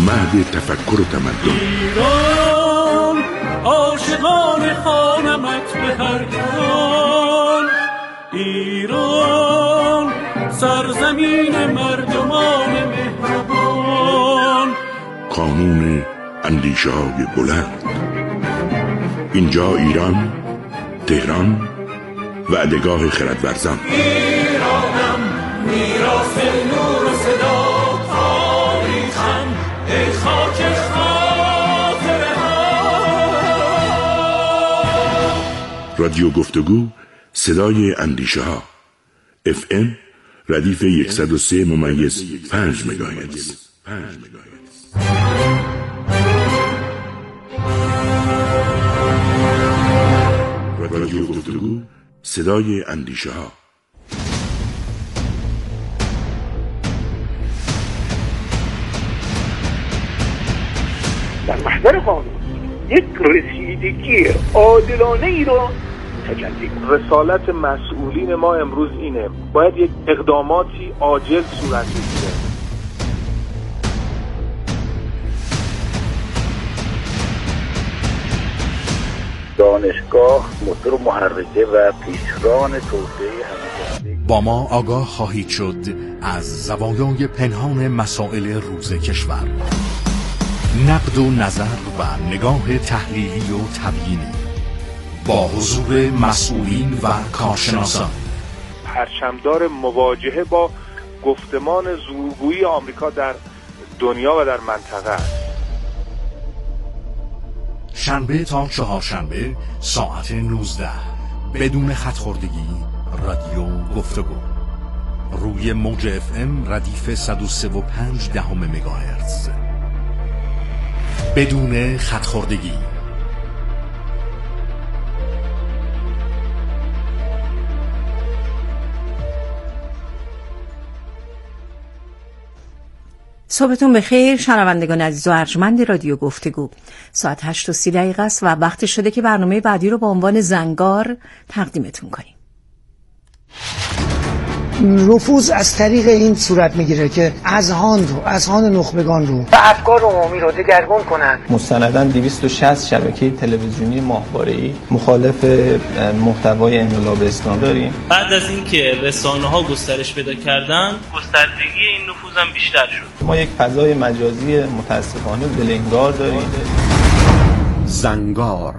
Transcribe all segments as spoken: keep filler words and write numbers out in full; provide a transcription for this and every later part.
مهد تفکر و تمدن. ایران عاشقان خانمت به هر جهان، ایران سرزمین مردمان مهربان. قانون اندیشه های بلند. اینجا ایران، تهران، وعدگاه خردورزان. ایرانم میراث نور و صدا، تاریخم ای خاک خاطره ها. رادیو گفتگو، صدای اندیشه ها. اف ام ردیف صد و سه ممیز پنج مگاهرتز. رادیو گفتگو، صدای اندیشه ها. در محضر قانون یک رسیدگی عادلانه ای رو تجلی کنیم. رسالت مسئولین ما امروز اینه، باید یک اقداماتی عاجل صورت بگیره. دانشگاه موتور محرکه و پیشران توسعه همگانی. با ما آگاه خواهید شد از زوایای پنهان مسائل روز کشور، نقد و نظر و نگاه تحلیلی و تبیینی با حضور مسئولین و کارشناسان. پرچمدار مواجهه با گفتمان زورگویی آمریکا در دنیا و در منطقه است. شنبه تا چهارشنبه ساعت نوزده بدون خط‌خوردگی، رادیو گفتگو روی موج اف ام ردیف صد و سه و پنج دهم مگاهرتز بدون خط‌خوردگی. صبحتون بخیر شنوندگان عزیز و ارجمند رادیو گفتگو. ساعت هشت و سی دقیقه است و وقت شده که برنامه بعدی رو با عنوان زنگار تقدیمتون کنیم. رفوز از طریق این صورت میگیره که اذهان رو، اذهان نخبگان رو و افکار عمومی رو دگرگون کنن. مستنداً دویست و شصت شبکه تلویزیونی ماهواره‌ای مخالف محتوای انقلاب اسلامی داریم. بعد از اینکه رسانه‌ها گسترش پیدا کردن، گستردگی این نفوذ هم بیشتر شد. ما یک فضای مجازی متاسفانه بلنگار داریم. زنگار.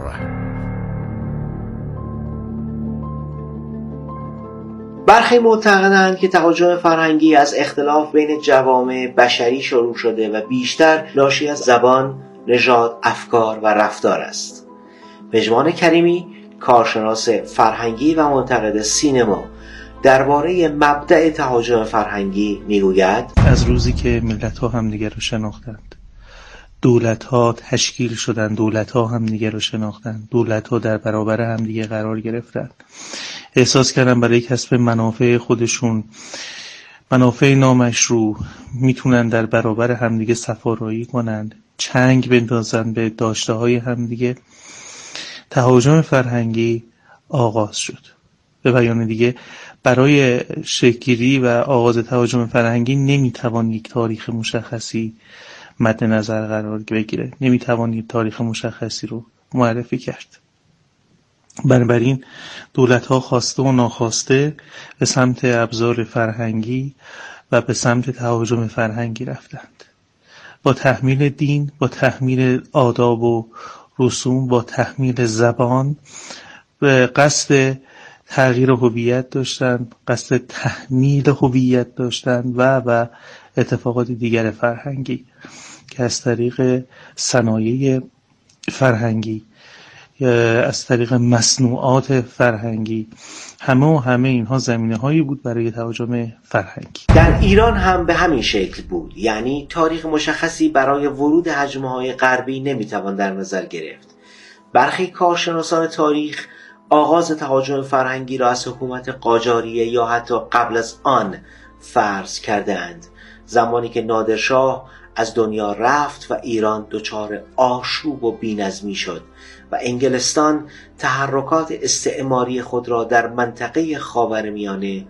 برخی معتقدند که تهاجم فرهنگی از اختلاف بین جوامع بشری شروع شده و بیشتر ناشی از زبان، نژاد، افکار و رفتار است. پژمان کریمی، کارشناس فرهنگی و منتقد سینما، درباره مبدأ تهاجم فرهنگی میگوید: از روزی که ملت‌ها همدیگر رو شناختند، دولت‌ها تشکیل شدند، دولت‌ها همدیگر رو شناختند، دولت‌ها در برابر همدیگه قرار گرفتند، احساس کردن برای کسب منافع خودشون، منافع نامشروع، میتونن در برابر همدیگه صفارایی کنند، چنگ بندازن به داشته‌های همدیگه. تهاجم فرهنگی آغاز شد. به بیان دیگه، برای شکل‌گیری و آغاز تهاجم فرهنگی نمیتوان یک تاریخ مشخصی مد نظر قرار بگیره، نمیتوان یک تاریخ مشخصی رو معرفی کرد. بنابراین دولت‌ها خواسته و ناخواسته به سمت ابزار فرهنگی و به سمت تهاجم فرهنگی رفتند. با تحمیل دین، با تحمیل آداب و رسوم، با تحمیل زبان، به قصد تغییر هویت داشتند، قصد تحمیل هویت داشتند و و اتفاقات دیگر فرهنگی که از طریق صنایع فرهنگی، از طریق مصنوعات فرهنگی، همه و همه اینها زمینه هایی بود برای تهاجم فرهنگی. در ایران هم به همین شکل بود، یعنی تاریخ مشخصی برای ورود هجمه های غربی نمیتوان در نظر گرفت. برخی کارشناسان تاریخ آغاز تهاجم فرهنگی را از حکومت قاجاریه یا حتی قبل از آن فرض کرده اند، زمانی که نادرشاه از دنیا رفت و ایران دچار آشوب و بی‌نظمی شد و انگلستان تحرکات استعماری خود را در منطقه خاورمیانه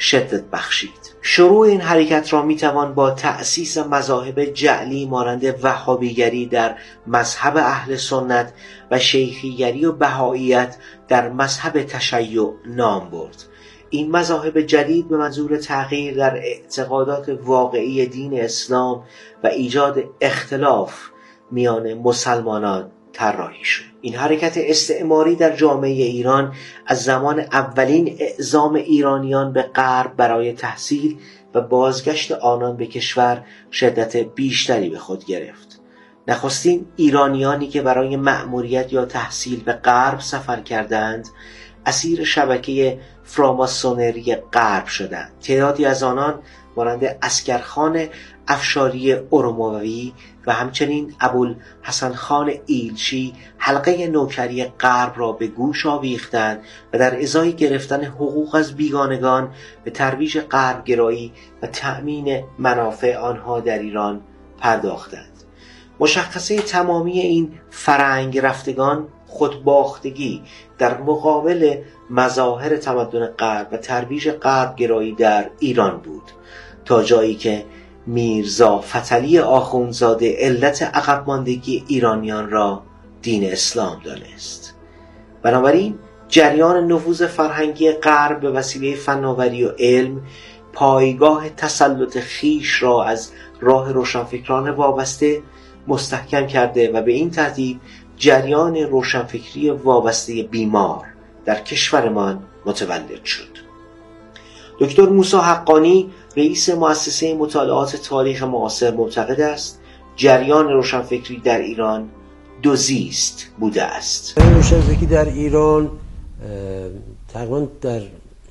شدت بخشید. شروع این حرکت را میتوان با تأسیس مذاهب جعلی مانند وهابیگری در مذهب اهل سنت و شیخیگری و بهائیت در مذهب تشیع نام برد. این مذاهب جدید به منظور تغییر در اعتقادات واقعی دین اسلام و ایجاد اختلاف میان مسلمانان طراحی شد. این حرکت استعماری در جامعه ایران از زمان اولین اعزام ایرانیان به غرب برای تحصیل و بازگشت آنان به کشور شدت بیشتری به خود گرفت. نخستین ایرانیانی که برای مأموریت یا تحصیل به غرب سفر کردند اسیر شبکه فراماسونری غرب شدند. تعدادی از آنان مانند اسکرخان افشاری اروموی و همچنین ابوالحسن خان ایلچی حلقه نوکری غرب را به گوش آویختند و در ازای گرفتن حقوق از بیگانگان به ترویج غرب گرایی و تأمین منافع آنها در ایران پرداختند. مشخصه تمامی این فرنگ رفتگان خودباختگی در مقابل مظاهر تمدن غرب و ترویج غرب گرایی در ایران بود، تا جایی که میرزا فتحعلی آخوندزاده علت عقب ماندگی ایرانیان را دین اسلام دانست. بنابراین جریان نفوذ فرهنگی غرب به وسیله فناوری و علم پایگاه تسلط خیش را از راه روشنفکران وابسته مستحکم کرده و به این ترتیب جریان روشنفکری وابسته بیمار در کشورمان متولد شد. دکتر موسی حقانی رئیس مؤسسه مطالعات تاریخ معاصر معتقد است جریان روشنفکری در ایران دو زیست بوده است. روشنفکری در ایران تقریبا در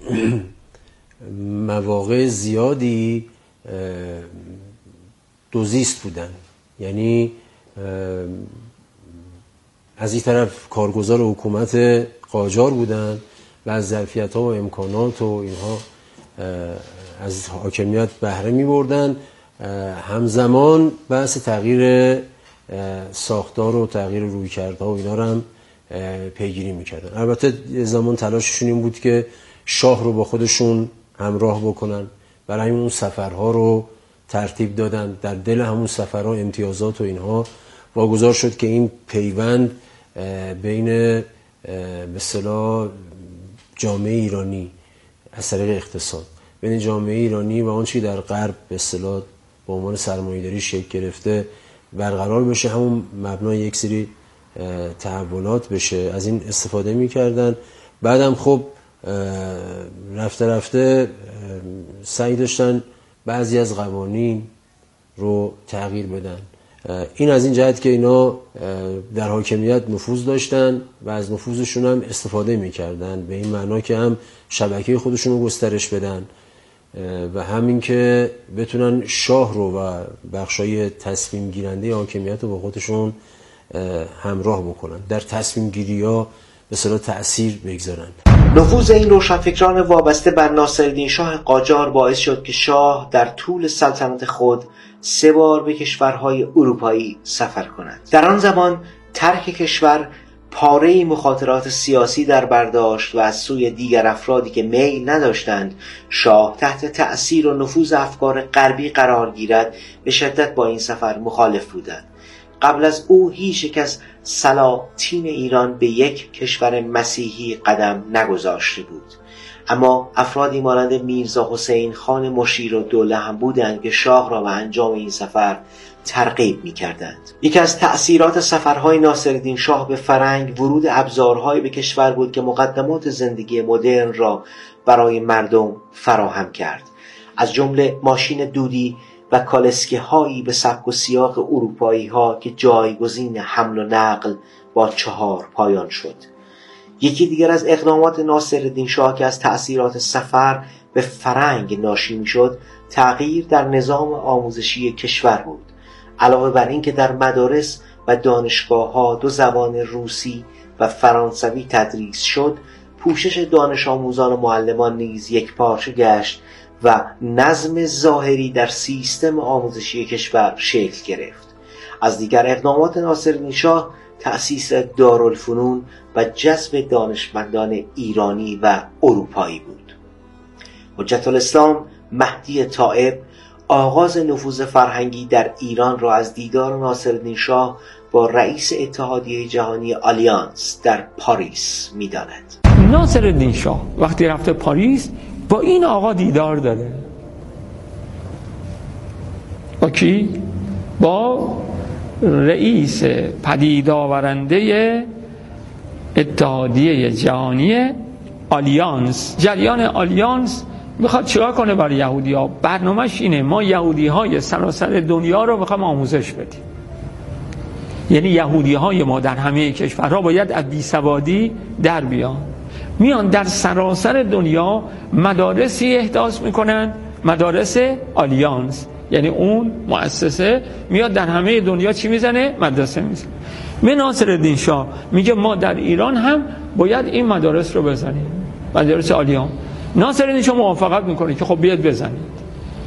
مواقع زیادی دو زیست بودن، یعنی از این طرف کارگزار حکومت قاجار بودن و از ظرفیت‌ها و امکانات و اینها از حاکمیت بهره می‌بردن، همزمان بحث تغییر ساختار و تغییر رویکردها و اینا رو هم پیگیری می‌کردن. البته زمان تلاششون این بود که شاه رو با خودشون همراه بکنن، برای همین اون سفرها رو ترتیب دادن. در دل همون سفرها امتیازات و اینها واگذار شد که این پیوند بین به اصطلاح جامعه ایرانی از طریق اقتصاد بین جامعه ایرانی و آن چی در غرب به اصطلاح به عنوان سرمایه‌داری شکل گرفته برقرار بشه، همون مبنای یک سری تحولات بشه. از این استفاده می‌کردن. بعدم خب رفته رفته سعی داشتن بعضی از قوانین رو تغییر بدن. این از این جهت که اینا در حاکمیت نفوذ داشتن و از نفوذشون هم استفاده میکردن، به این معنا که هم شبکه خودشون رو گسترش بدن و همین که بتونن شاه رو و بخشای تصمیم گیرنده حاکمیت رو با خودشون همراه بکنن، در تصمیم گیری ها به اصطلاح تأثیر بگذارن. نفوذ این روشنفکران وابسته بر ناصرالدین شاه قاجار باعث شد که شاه در طول سلطنت خود سه بار به کشورهای اروپایی سفر کند. در آن زمان ترک کشور پاره‌ای مخاطرات سیاسی در برداشت و از سوی دیگر افرادی که میل نداشتند شاه تحت تأثیر و نفوذ افکار غربی قرار گیرد به شدت با این سفر مخالف بودند. قبل از او هیچ یک از سلاطین ایران به یک کشور مسیحی قدم نگذاشته بود، اما افرادی مانند میرزا حسین خان مشیرالدوله هم بودند که شاه را به انجام این سفر ترغیب می‌کردند. یکی از تأثیرات سفرهای ناصرالدین شاه به فرنگ ورود ابزارهایی به کشور بود که مقدمات زندگی مدرن را برای مردم فراهم کرد، از جمله ماشین دودی و کالسکه هایی به سبک و سیاق اروپایی ها که جایگزین حمل و نقل با چهار پایان شد. یکی دیگر از اقدامات ناصرالدین شاه که از تأثیرات سفر به فرنگ ناشی می شد تغییر در نظام آموزشی کشور بود. علاوه بر این که در مدارس و دانشگاه ها دو زبان روسی و فرانسوی تدریس شد، پوشش دانش آموزان و معلمان نیز یک پارچه گشت و نظم ظاهری در سیستم آموزشی کشور شکل گرفت. از دیگر اقدامات ناصرالدین شاه تأسیس دارالفنون و جذب دانشمندان ایرانی و اروپایی بود. حجت الاسلام مهدی طائب آغاز نفوذ فرهنگی در ایران را از دیدار ناصرالدین شاه با رئیس اتحادیه جهانی آلیانس در پاریس می‌داند. ناصرالدین شاه وقتی رفته پاریس با این آقا دیدار داره. با کی؟ با رئیس پدید آورنده اتحادیه جهانی آلیانس. جریان آلیانس میخواد چیکار کنه برای یهودی ها؟ برنامه‌اش اینه ما یهودی های سراسر دنیا رو میخوام آموزش بدیم. یعنی یهودی های ما در همه کشورها باید از بیسوادی در بیان. میان در سراسر دنیا مدارسی احداث میکنن، مدارس آلیانس، یعنی اون مؤسسه میاد در همه دنیا چی میزنه؟ مدرسه میزنه. من ناصرالدین شاه میگه ما در ایران هم باید این مدارس رو بزنیم، مدارس آلیان. ناصرالدین شاه موافقت میکنه که خب بیاد بزنید.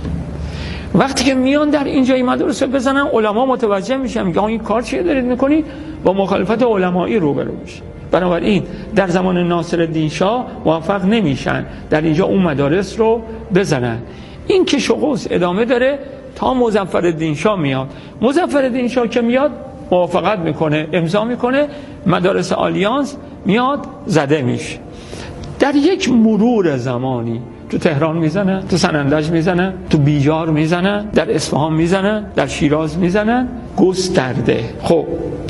وقتی که میان در اینجا این مدارس رو بزنن، علما متوجه میشن، میگه این کار چیه دارید میکنید؟ با مخالفت علمایی روبرو میشه. بنابراین در زمان ناصرالدین شاه موفق نمیشن در اینجا اون مدارس رو بزنن. این که شغوس ادامه داره تا مظفرالدین شاه میاد. مظفرالدین شاه که میاد موافقت میکنه، امضا میکنه، مدارس آلیانس میاد زده میشه. در یک مرور زمانی تو تهران میزنن، تو سنندج میزنن، تو بیجار میزنن، در اصفهان میزنن، در شیراز میزنن، گسترده. خب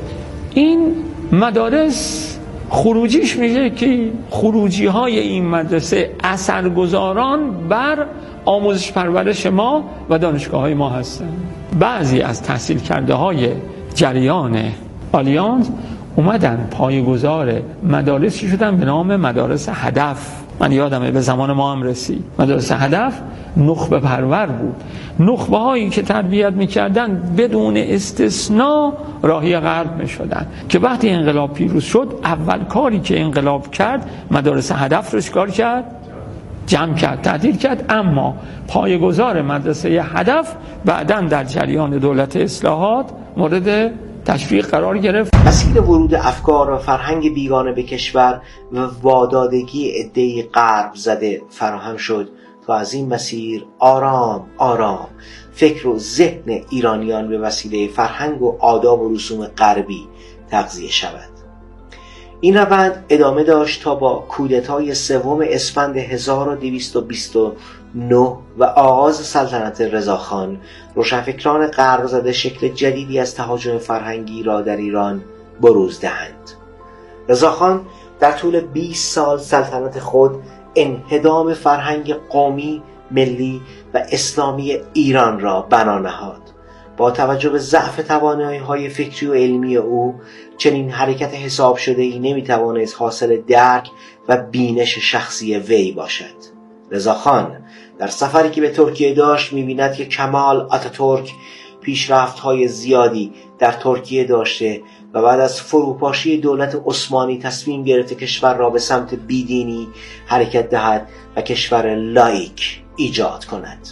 این مدارس خروجیش میشه که خروجی های این مدرسه اثرگذاران بر آموزش پرورش ما و دانشگاه های ما هستن. بعضی از تحصیل کرده های جریان آلیانس اومدن پایه‌گذار مدارسی شدن به نام مدارس هدف. من یادمه به زمان ما هم رسید. مدارس هدف نخبه پرور بود. نخبه هایی که تربیت میکردن بدون استثناء راهی غرب میشدن که وقتی انقلاب پیروز شد اول کاری که انقلاب کرد مدارس هدف رو چیکار کرد؟ جمع کرد، تعطیل کرد. اما پایه‌گذار مدرسه هدف بعداً در جریان دولت اصلاحات مورد تشویق قرار گرفت. مسیر ورود افکار و فرهنگ بیگانه به کشور و وادادگی عده‌ای غرب زده فراهم شد تا از این مسیر آرام آرام فکر و ذهن ایرانیان به وسیله فرهنگ و آداب و رسوم غربی تغذیه شود. این روند ادامه داشت تا با کودتای سوم اسفند هزار و دویست و بیست و نه و آغاز سلطنت رضاخان روشنفکران غرب زده شکل جدیدی از تهاجم فرهنگی را در ایران بروز دهند. رضاخان در طول بیست سال سلطنت خود انهدام فرهنگ قومی، ملی و اسلامی ایران را بنا نهاد. با توجه به ضعف توانایی‌های فکری و علمی او چنین حرکت حساب شده‌ای نمی‌توانست حاصل درک و بینش شخصی وی باشد. رضاخان در سفری که به ترکیه داشت می‌بیند که کمال آتاتورک پیشرفت‌های زیادی در ترکیه داشته و بعد از فروپاشی دولت عثمانی تصمیم گرفته کشور را به سمت بیدینی حرکت دهد و کشور لایک ایجاد کند.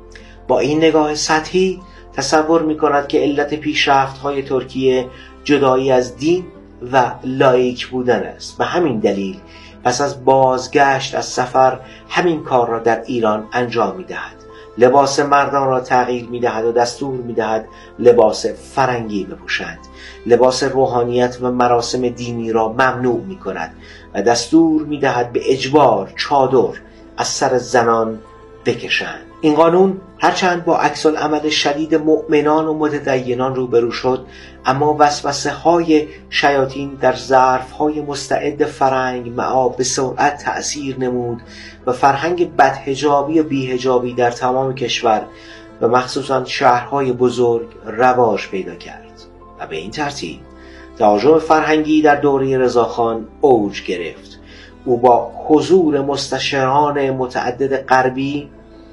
با این نگاه سطحی تصور می‌کند که علت پیشرفت‌های ترکیه جدایی از دین و لایک بودن است. به همین دلیل پس از بازگشت از سفر همین کار را در ایران انجام می‌دهد. لباس مردان را تغییر می‌دهد و دستور می‌دهد لباس فرنگی بپوشند. لباس روحانیت و مراسم دینی را ممنوع می‌کند و دستور می‌دهد به اجبار چادر از سر زنان بکشند. این قانون هرچند با عکس العمل شدید مؤمنان و متدینان روبرو شد، اما وسوسه های شیاطین در ظرف های مستعد فرهنگ معاب به سرعت تأثیر نمود و فرهنگ بدحجابی و بیحجابی در تمام کشور و مخصوصا شهرهای بزرگ رواج پیدا کرد و به این ترتیب تهاجم فرهنگی در دوره رضاخان اوج گرفت. او با حضور مستشاران متعدد غربی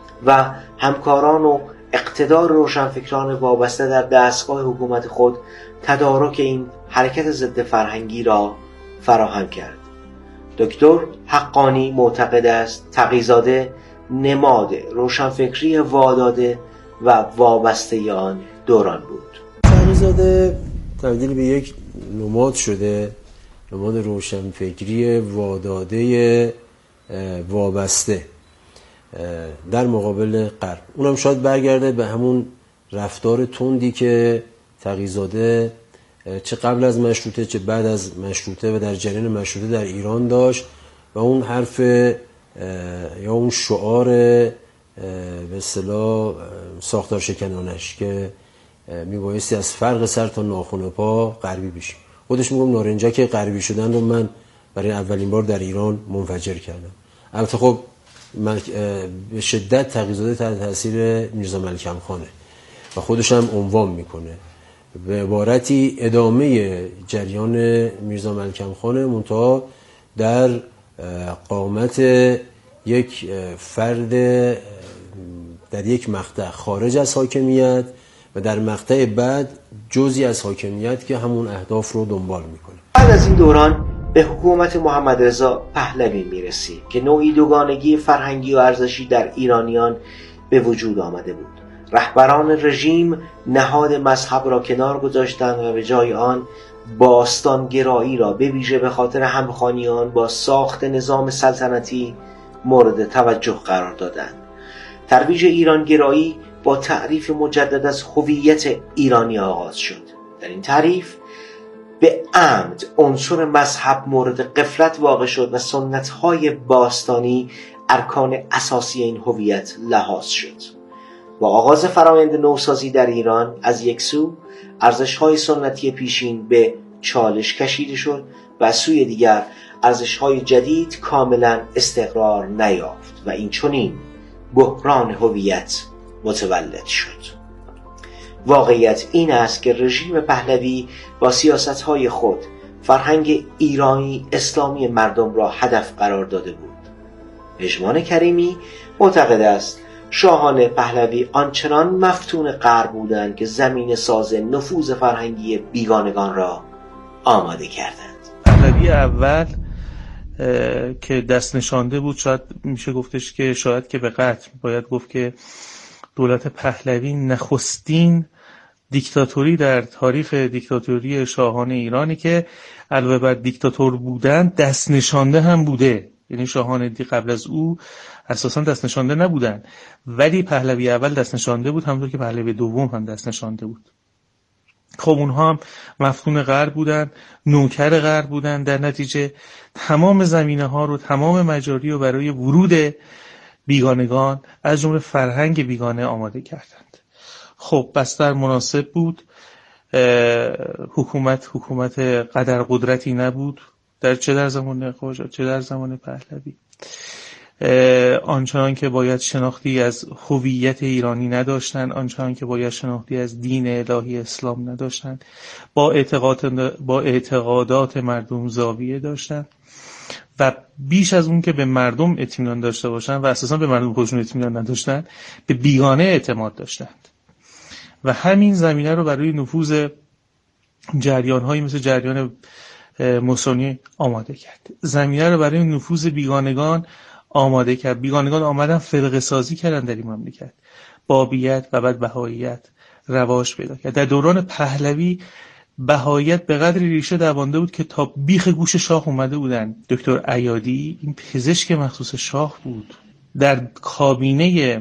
و همکاران و اقتدار روشنفکران وابسته در دستگاه حکومت خود تدارک این حرکت ضد فرهنگی را فراهم کرد. دکتر حقانی معتقد است تقی‌زاده نماد روشنفکری واداده و وابسته آن دوران بود. تقی‌زاده تبدیل به یک نماد شده، نماد روشنفکری واداده وابسته. در مقابل غرب. اونم شاید برگرده به همون رفتار تندی که تقی‌زاده چه قبل از مشروطه چه بعد از مشروطه و در جریان مشروطه در ایران داشت و اون حرف یا اون شعار به اصطلاح ساختار شکنانش که میبایستی از فرق سر تا ناخن پا غربی بشیم. خودش میگم نارنجک غربی شدن رو من برای اولین بار در ایران منفجر کردم. البته خب به شدت تقی‌زاده تحت تاثیر میرزا ملکم خانه و خودش هم عنوان میکنه به عبارتی ادامه جریان میرزا ملکم خانه، منتها در قامت یک فرد در یک مقطع خارج از حاکمیت و در مقطع بعد جزئی از حاکمیت که همون اهداف رو دنبال میکنه. بعد از این دوران به حکومت محمد رضا پهلوی میرسیم که نوعی دوگانگی فرهنگی و ارزشی در ایرانیان به وجود آمده بود. رهبران رژیم نهاد مذهب را کنار گذاشتند و به جای آن باستانگرایی را به ویژه به خاطر همخوانی آن با ساخت نظام سلطنتی مورد توجه قرار دادند. ترویج ایرانگرایی با تعریف مجدد از هویت ایرانی آغاز شد. در این تعریف به عمد عنصر مذهب مورد غفلت واقع شد و سنت‌های باستانی ارکان اساسی این هویت لحاظ شد. با آغاز فرآیند نوسازی در ایران از یک سو ارزش‌های سنتی پیشین به چالش کشیده شد و از سوی دیگر ارزش‌های جدید کاملا استقرار نیافت و این چنین بحران هویت متولد شد. واقعیت این است که رژیم پهلوی با سیاست‌های خود فرهنگ ایرانی اسلامی مردم را هدف قرار داده بود. پژمان کریمی معتقد است شاهان پهلوی آنچنان مفتون غرب بودند که زمین ساز نفوذ فرهنگی بیگانگان را آماده کردند. پهلوی اول که دست نشانده بود، شاید میشه گفتش که شاید که به قطع باید گفت که دولت پهلوی نخستین دیکتاتوری در تاریخ دیکتاتوری شاهان ایرانی که علاوه بر دیکتاتور بودن دست نشانده هم بوده. یعنی شاهان دی قبل از او اساسا دست نشانده نبودن، ولی پهلوی اول دست نشانده بود، همونطور که پهلوی دوم هم دست نشانده بود. خب اونها هم مفتون غرب بودن، نوکر غرب بودن، در نتیجه تمام زمینه ها رو، تمام مجاری رو برای ورود بیگانگان از جمله فرهنگ بیگانه آماده کردند. خب بستر مناسب بود. حکومت حکومت قدر قدرتی نبود، در چه در زمان قاجار چه در زمان پهلوی. آنچنان که باید شناختی از هویت ایرانی نداشتند، آنچنان که باید شناختی از دین الهی اسلام نداشتند، با اعتقاد با اعتقادات مردم زاویه داشتند و بیش از اون که به مردم اطمینان داشته باشند و اساسا به مردم خودشون اطمینان نداشتند، به بیگانه اعتماد داشتند و همین زمینه رو برای نفوذ جریان‌هایی مثل جریان موسونی آماده کرد. زمینه رو برای نفوذ بیگانگان آماده کرد. بیگانگان آمدن فرقه سازی کردن در این مملکت. بابیت و بعد بهاییت رواج پیدا کرد. در دوران پهلوی بهاییت به قدری ریشه دوانده بود که تا بیخ گوش شاه اومده بودن. دکتر عیادی، این پزشک مخصوص شاه بود، در کابینه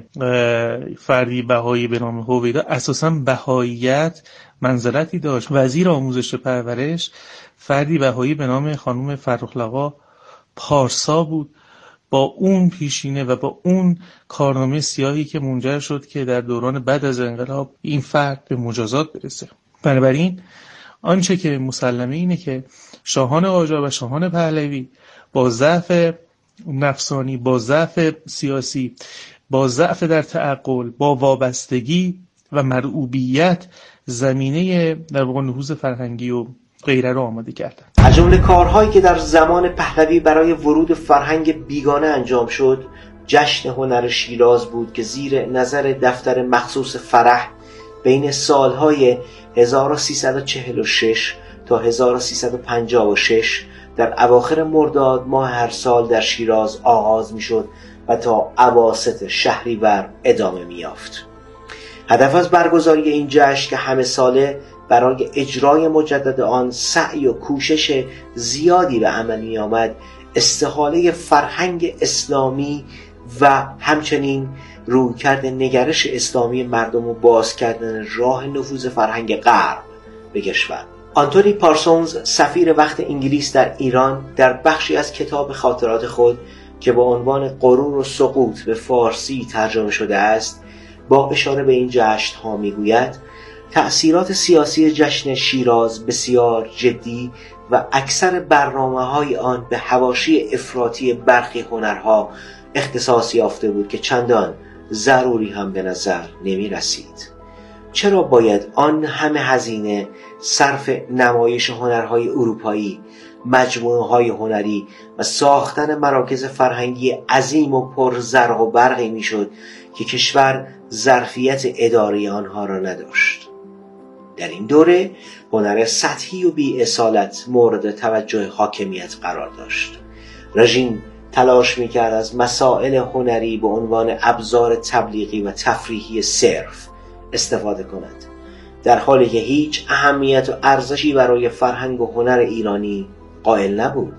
فردی بهایی به نام هویدا اساساً بهاییت منزلتی داشت. وزیر آموزش پرورش فردی بهایی به نام خانم فرخ‌لقا پارسا بود، با اون پیشینه و با اون کارنامه سیاهی که منجر شد که در دوران بعد از انقلاب این فرد به مجازات برسه. بنابراین آنچه که مسلمه اینه که شاهان قاجار و شاهان پهلوی با ضعف نفسانی، با ضعف سیاسی، با ضعف در تعقل، با وابستگی و مرعوبیت زمینه در واقع نفوذ فرهنگی و غیره رو آماده کردن. از جمله کارهایی که در زمان پهلوی برای ورود فرهنگ بیگانه انجام شد، جشن هنر شیراز بود که زیر نظر دفتر مخصوص فرح بین سالهای هزار و سیصد و چهل و شش تا هزار و سیصد و پنجاه و شش در اواخر مرداد ماه هر سال در شیراز آغاز می شد و تا اواسط شهریور ادامه می یافت. هدف از برگزاری این جشن که همه ساله برای اجرای مجدد آن سعی و کوشش زیادی به عمل می آمد، استحاله فرهنگ اسلامی و همچنین رویکرد نگرش اسلامی مردم و باز کردن راه نفوذ فرهنگ غرب به کشور. آنتونی پارسونز سفیر وقت انگلیس در ایران در بخشی از کتاب خاطرات خود که با عنوان غرور و سقوط به فارسی ترجمه شده است با اشاره به این جشن ها میگوید تأثیرات سیاسی جشن شیراز بسیار جدی و اکثر برنامه های آن به حواشی افراطی برخی هنرها اختصاص یافته بود که چندان ضروری هم به نظر نمی رسید. چرا باید آن همه هزینه صرف نمایش هنرهای اروپایی، مجموعه های هنری و ساختن مراکز فرهنگی عظیم و پر زرق و برقی می شد که کشور ظرفیت اداره آنها را نداشت؟ در این دوره هنر سطحی و بی اصالت مورد توجه حاکمیت قرار داشت. رژیم تلاش میکرد از مسائل هنری به عنوان ابزار تبلیغی و تفریحی صرف استفاده کند، در حالی که هیچ اهمیت و ارزشی برای فرهنگ و هنر ایرانی قائل نبود.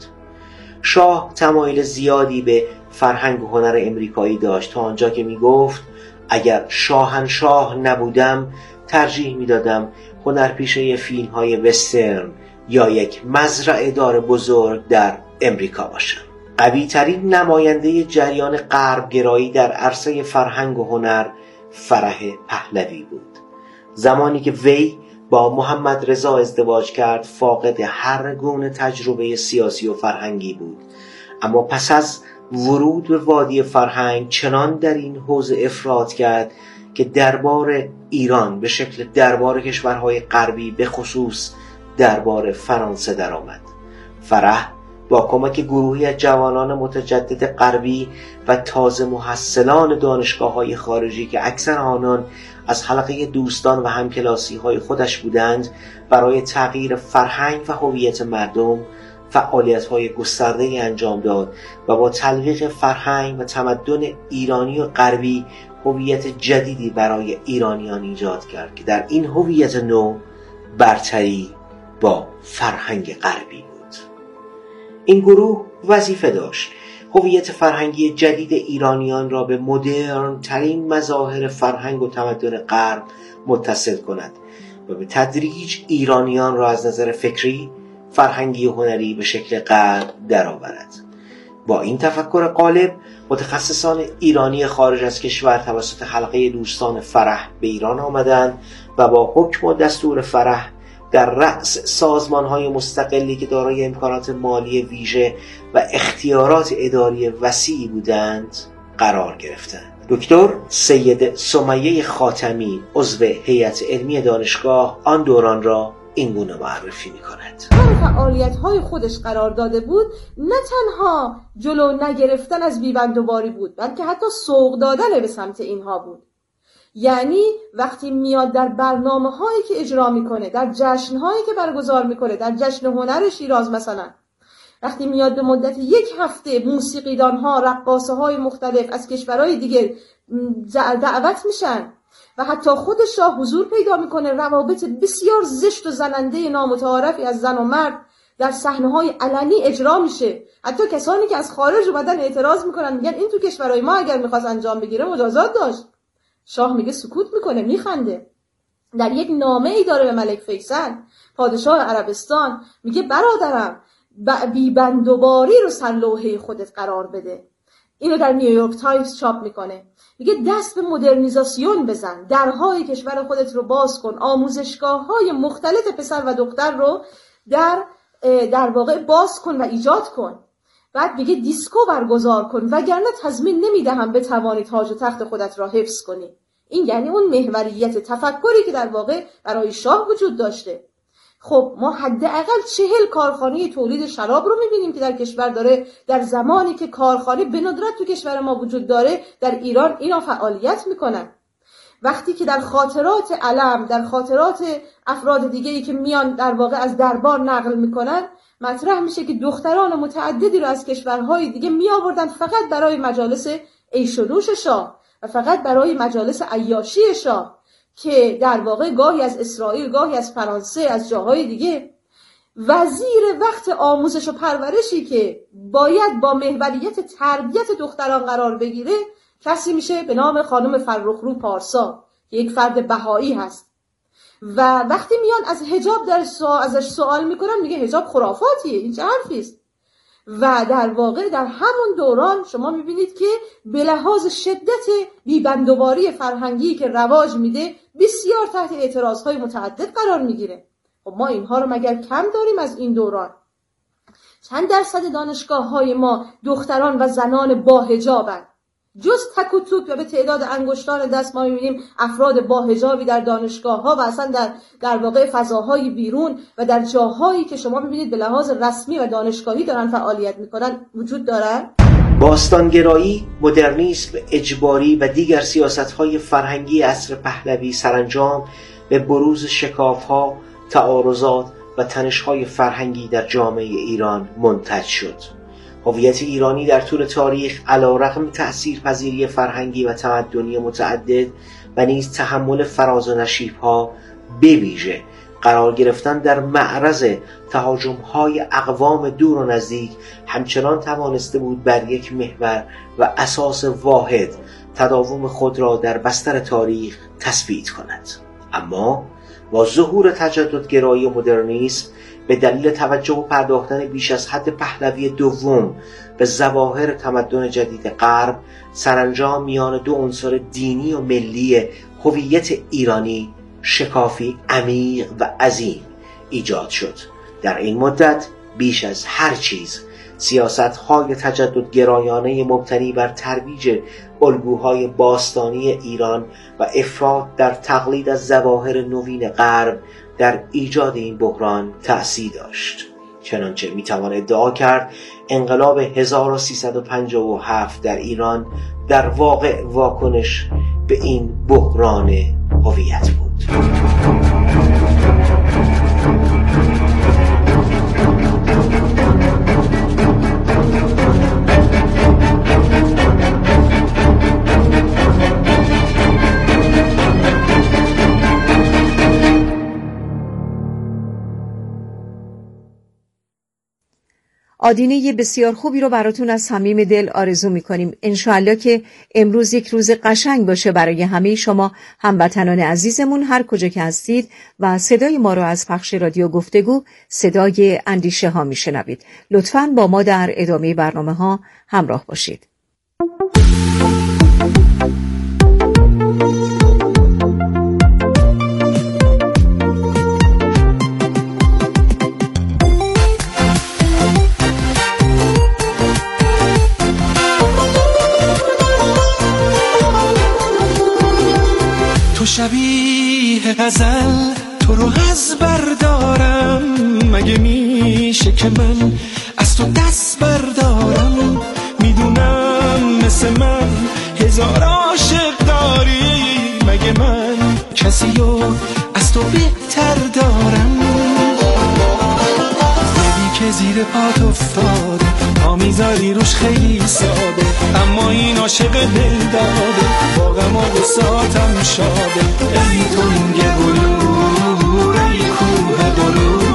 شاه تمایل زیادی به فرهنگ و هنر امریکایی داشت تا آنجا که میگفت اگر شاهنشاه نبودم ترجیح میدادم هنرپیشه فیلم های وسترن یا یک مزرعه دار بزرگ در امریکا باشم. قوی ترین نماینده جریان غرب گرایی در عرصه فرهنگ و هنر فرح پهلوی بود. زمانی که وی با محمد رضا ازدواج کرد فاقد هر گونه تجربه سیاسی و فرهنگی بود، اما پس از ورود به وادی فرهنگ چنان در این حوزه افراط کرد که دربار ایران به شکل دربار کشورهای غربی به خصوص دربار فرانسه درآمد. فرح با کمک گروهی از جوانان متجدد غربی و تازه محصلان دانشگاه‌های خارجی که اکثر آنان از حلقه دوستان و همکلاسی‌های خودش بودند برای تغییر فرهنگ و هویت مردم فعالیت‌های گسترده‌ای انجام داد و با تلویق فرهنگ و تمدن ایرانی و غربی هویت جدیدی برای ایرانیان ایجاد کرد که در این هویت نو برتری با فرهنگ غربی بود. این گروه وظیفه داشت هویت فرهنگی جدید ایرانیان را به مدرن ترین مظاهر فرهنگ و تمدن غرب متصل کند و به تدریج ایرانیان را از نظر فکری، فرهنگی و هنری به شکل غرب درآورد. با این تفکر غالب متخصصان ایرانی خارج از کشور توسط حلقه دوستان فرح به ایران آمدند و با حکم و دستور فرح در رأس سازمان‌های مستقلی که دارای امکانات مالی ویژه و اختیارات اداری وسیعی بودند قرار گرفتند. دکتر سید سمیه خاتمی عضو هیئت علمی دانشگاه آن دوران را این گونه معرفی می‌کند. در فعالیت‌های خودش قرار داده بود نه تنها جلو نگرفتن از بیبندوباری بود، بلکه حتی سوق دادن به سمت اینها بود. یعنی وقتی میاد در برنامه هایی که اجرا میکنه، در جشن هایی که برگزار میکنه، در جشن هنر شیراز مثلا، وقتی میاد به مدت یک هفته موسیقیدان ها، رقاصه های مختلف از کشورهای دیگه دعوت میشن و حتی خود شاه حضور پیدا میکنه، روابط بسیار زشت و زننده نامتعارفی از زن و مرد در صحنه های علنی اجرا میشه. حتی کسانی که از خارج اومدن اعتراض میکنن، میگن این تو کشورهای ما اگر میخواست انجام بگیره مجازات داشت. شاه میگه سکوت میکنه، میخنده. در یک نامه ای داره به ملک فیصل پادشاه عربستان، میگه برادرم بی بندوباری رو سر لوحه خودت قرار بده. اینو در نیویورک تایمز چاپ میکنه. میگه دست به مدرنیزاسیون بزن، درهای کشور خودت رو باز کن، آموزشگاه‌های مختلف پسر و دختر رو در در واقع باز کن و ایجاد کن. بعد میگه دیسکو برگزار کن وگرنه تضمین نمیدهم بتوانی تاج و تخت خودت را حفظ کنی. این یعنی اون محوریت تفکری که در واقع برای شاه وجود داشته. خب ما حداقل چهل کارخانه تولید شراب رو میبینیم که در کشور داره. در زمانی که کارخانه به ندرت تو کشور ما وجود داره، در ایران اینا فعالیت میکنن. وقتی که در خاطرات علم، در خاطرات افراد دیگه‌ای که میان در واقع از دربار نقل میکنن، مطرح میشه که دختران متعددی رو از کشورهای دیگه می آوردن فقط برای مجالس عیش و نوش شاه و فقط برای مجالس عیاشی شاه، که در واقع گاهی از اسرائیل، گاهی از فرانسه، از جاهای دیگه. وزیر وقت آموزش و پرورشی که باید با محوریت تربیت دختران قرار بگیره کسی میشه به نام خانم فرخرو پارسا که یک فرد بهایی هست و وقتی میان از حجاب در سوال ازش سوال میکنن میگه حجاب خرافاتیه، این چه حرفیست؟ و در واقع در همون دوران شما میبینید که به لحاظ شدت بیبندوباری فرهنگی که رواج میده بسیار تحت اعتراضهای متعدد قرار میگیره. خب ما اینها رو مگر کم داریم از این دوران؟ چند درصد دانشگاه های ما دختران و زنان با حجابن؟ جز تک و توک و به تعداد انگشتان دست ما می‌بینیم افراد با حجابی در دانشگاه‌ها و اصلا در در واقع فضاهای بیرون و در جاهایی که شما می‌بینید به لحاظ رسمی و دانشگاهی دارن فعالیت می‌کنن وجود دارن. باستانگرایی، مدرنیسم اجباری و دیگر سیاست‌های فرهنگی عصر پهلوی سرانجام به بروز شکاف‌ها، تعارضات و تنش‌های فرهنگی در جامعه ایران منتج شد. هویت ایرانی در طول تاریخ علی‌رغم تأثیرپذیری فرهنگی و تمدنی متعدد و نیز تحمل فراز و نشیب‌ها به ویژه قرار گرفتن در معرض تهاجم‌های اقوام دور و نزدیک همچنان توانسته بود بر یک محور و اساس واحد تداوم خود را در بستر تاریخ تثبیت کند. اما با ظهور تجددگرایی و مدرنیسم به دلیل توجه و پرداختن بیش از حد پهلوی دوم به ظواهر تمدن جدید غرب سرانجام میان دو عنصر دینی و ملی هویت ایرانی شکافی عمیق و عظیم ایجاد شد. در این مدت بیش از هر چیز سیاست‌های تجددگرایانه مبتنی بر ترویج الگوهای باستانی ایران و افراط در تقلید از ظواهر نوین غرب در ایجاد این بحران تأثیر داشت. چنانچه میتوان ادعا کرد انقلاب هزار و سیصد و پنجاه و هفت در ایران در واقع واکنش به این بحران هویت بود. آدینه بسیار خوبی رو براتون از صمیم دل آرزو می‌کنیم. انشاءالله که امروز یک روز قشنگ باشه برای همه شما هموطنان عزیزمون هر کجا که هستید و صدای ما رو از پخش رادیو گفتگو صدای اندیشه ها میشنوید. لطفاً با ما در ادامه برنامه ها همراه باشید. شبیه غزل تو رو از بردارم، مگه میشه که من از تو دست بردارم؟ میدونم مثل من هزار عاشق داری، مگه من کسی رو از تو بهتر دارم؟ دلی که زیر پات افتاده تا میذاری روش خیلی ساده، اما این عاشق دل داده با غم و غصاتم شاده. ای تنگ بلور ای کوه بلور،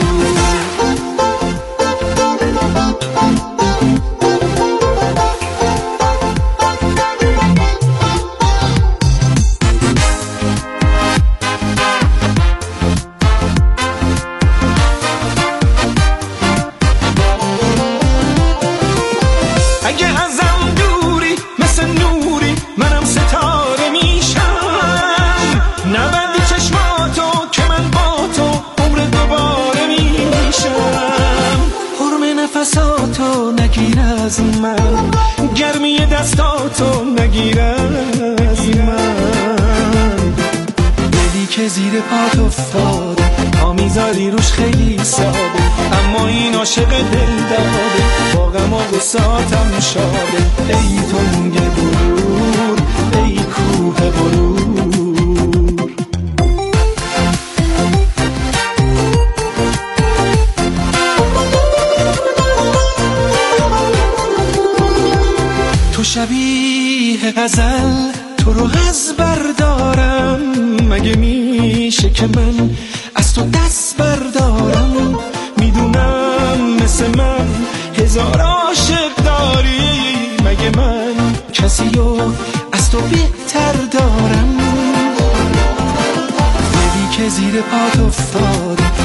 از من گرمی دستاتو نگیر از من. دلی که زیر پات افتاده تا میذاری روش خیلی ساده، اما این عاشق دل داده با غم و غصاتم شاده. ای تنگ بلور ای کوه بلور، تو شبیه غزل تو رو از بردارم، مگه میشه که من از تو دست بردارم؟ کسی و از تو بهتر دارم. دلی که زیر پات افتاده